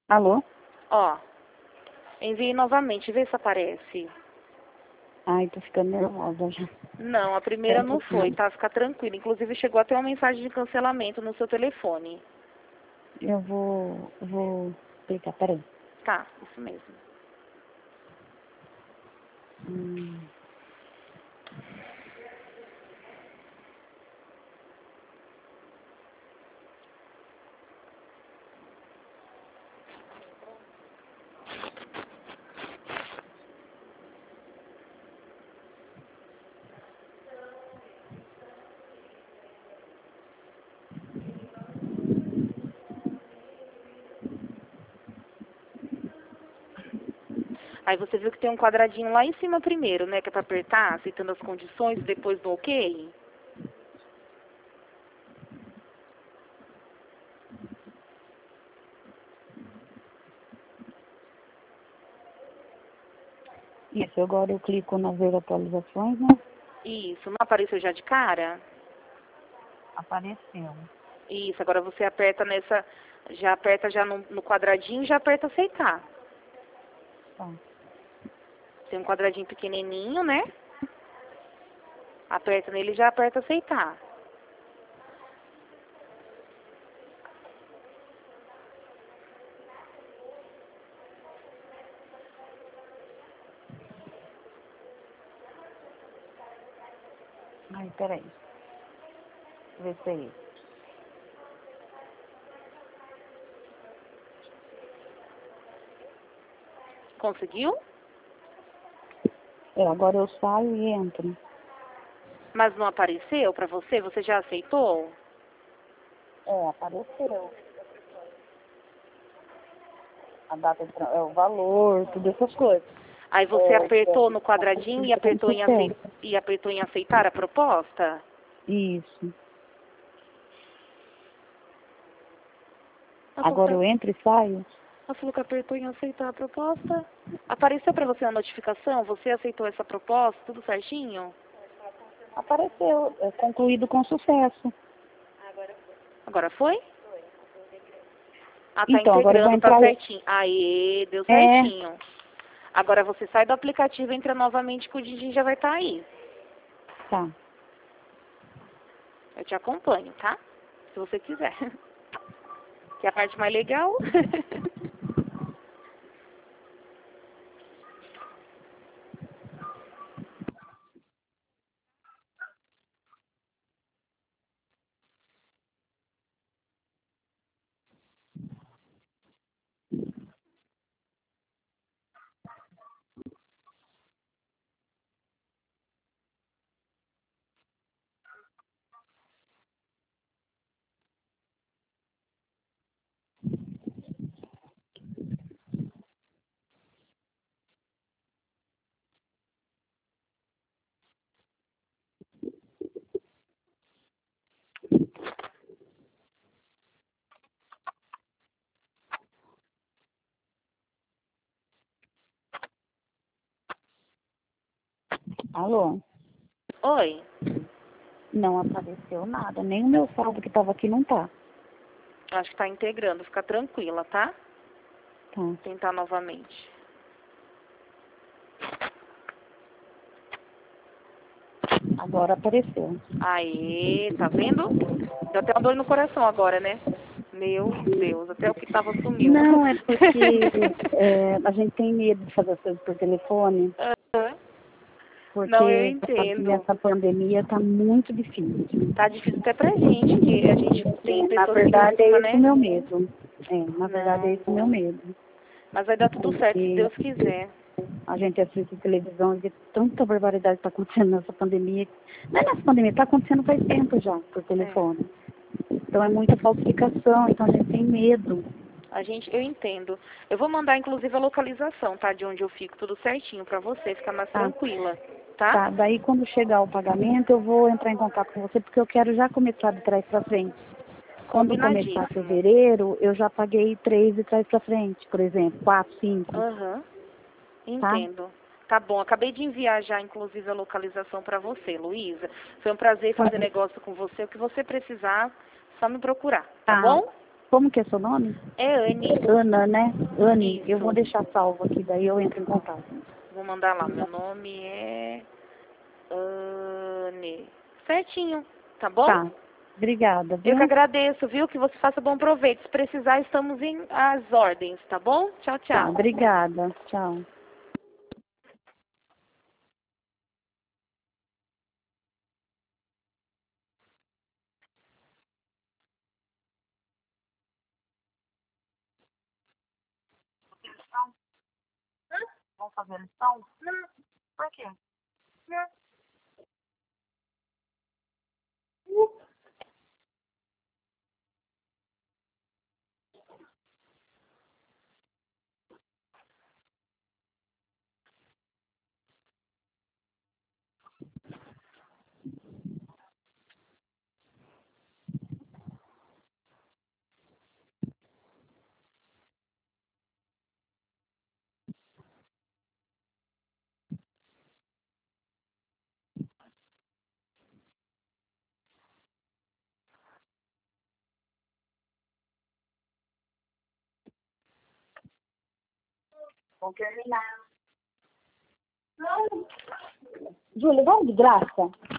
Alô? Ó, enviei novamente, vê se aparece. Ai, tô ficando nervosa já. Não, a Espera primeira um não foi, pouquinho. tá? Fica tranquilo. Inclusive chegou até uma mensagem de cancelamento no seu telefone. Eu vou explicar, peraí. Tá, isso mesmo. Hum. Aí você viu que tem um quadradinho lá em cima primeiro, né? Que é pra apertar, aceitando as condições, depois do OK. Isso, agora eu clico nas ver atualizações, né? Isso, não apareceu já de cara? Apareceu. Isso, agora você aperta nessa, já aperta já no quadradinho e já aperta aceitar. Tá. Tem um quadradinho pequenininho, né? Aperta nele e já aperta aceitar. Ai, peraí. Vê se é isso. Conseguiu? É, agora eu saio e entro. Mas não apareceu pra você? Você já aceitou? É, apareceu. A data de o valor, tudo essas coisas. Aí você apertou no quadradinho e Com apertou sucesso. apertou em aceitar a proposta? Isso. Ela falou Agora eu entro e saio? que apertou em aceitar a proposta. Apareceu pra você a notificação? Você aceitou essa proposta? Tudo certinho? Apareceu. É concluído com sucesso. Agora foi? Ah, tá Então, agora eu vou integrando, tá entrar. certinho. Aê, deu É, certinho. Agora você sai do aplicativo, entra novamente que o Didi já vai estar aí. tá. Eu te acompanho, tá? Se você quiser. Que é a parte mais legal. Alô? Oi. Não apareceu nada. Nem o meu saldo que estava aqui não tá. Acho que tá integrando. Fica tranquila, tá? Tá. Tentar novamente. Agora apareceu. Aê, tá vendo? Deu até uma dor no coração agora, né? Meu Deus, até o que tava sumiu. Não, é porque a gente tem medo de fazer as coisas por telefone, Aham. Não, eu porque entendo. essa pandemia tá muito difícil. Tá difícil até pra gente, que a gente tem Na pessoas que verdade, é escutam, esse o né? meu medo. Na verdade, é Não. esse o meu medo. Mas vai dar tudo certo, se Porque Deus quiser. a gente assiste televisão e vê tanta barbaridade que está acontecendo nessa pandemia. Não é nessa pandemia, está acontecendo faz tempo já, por É. telefone. Então é muita falsificação, então a gente tem medo. Eu entendo. Eu vou mandar, inclusive, a localização, tá? De onde eu fico, tudo certinho pra você ficar mais Tá? tranquila, tá? Tá, daí quando chegar o pagamento eu vou entrar em contato com você porque eu quero já começar de trás para frente. Quando começar Combinadíssimo. fevereiro, eu já paguei 3 de trás para frente, por exemplo, 4, 5, Aham. tá? Entendo. Tá bom, acabei de enviar já, inclusive, a localização para você, Luísa. Foi um prazer fazer negócio com você. O que você precisar, só me procurar, tá Tá, bom? Como que é seu nome? É Anne. Ana, né? Anne, Isso. eu vou deixar salvo aqui, daí eu entro em contato. Vou mandar lá. Meu nome é Anne. Certinho, tá bom? Tá. Obrigada, Eu viu? que agradeço, viu? Que você faça bom proveito. Se precisar, estamos em as ordens, tá bom? Tchau, Tá, tchau. obrigada. Tchau. Vamos fazer a lição? Não. Por quê? Não. Vamos terminar. Júlia, vamos de graça?